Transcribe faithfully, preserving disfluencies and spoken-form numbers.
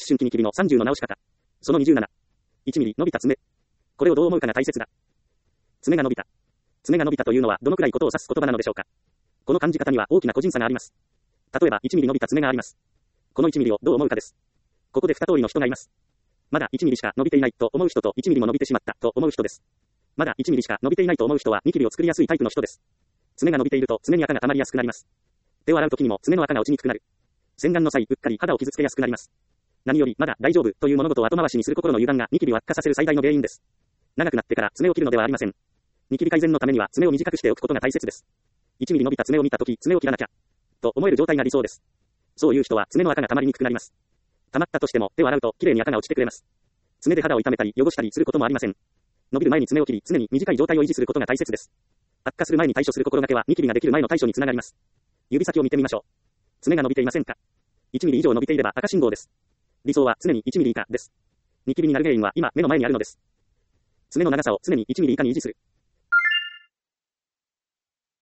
春期ニキビのさんじゅうの直し方。そのにじゅうなな。いちミリ伸びた爪。これをどう思うかが大切だ。爪が伸びた。爪が伸びたというのはどのくらいことを指す言葉なのでしょうか。この感じ方には大きな個人差があります。例えばいちミリ伸びた爪があります。このいちミリをどう思うかです。ここでに通りの人がいます。まだいちミリしか伸びていないと思う人といちミリも伸びてしまったと思う人です。まだいちミリしか伸びていないと思う人はニキビを作りやすいタイプの人です。爪が伸びていると爪に垢が溜まりやすくなります。手を洗うときにも爪の垢が落ちにくくなる。洗顔の際、うっかり肌を傷つけやすくなります。何よりまだ大丈夫という物事を後回しにする心の油断がニキビを悪化させる最大の原因です。長くなってから爪を切るのではありません。ニキビ改善のためには爪を短くしておくことが大切です。いちミリ伸びた爪を見たとき爪を切らなきゃと思える状態が理想です。そういう人は爪の垢が溜まりにくくなります。溜まったとしても手を洗うときれいに垢が落ちてくれます。爪で肌を痛めたり汚したりすることもありません。伸びる前に爪を切り常に短い状態を維持することが大切です。悪化する前に対処する心がけはニキビができる前の対処につながります。指先を見てみましょう。爪が伸びていませんか？いちミリ以上伸びていれば赤信号です。理想は常にいちミリ以下です。ニキビになる原因は今目の前にあるのです。爪の長さを常にいちミリ以下に維持する。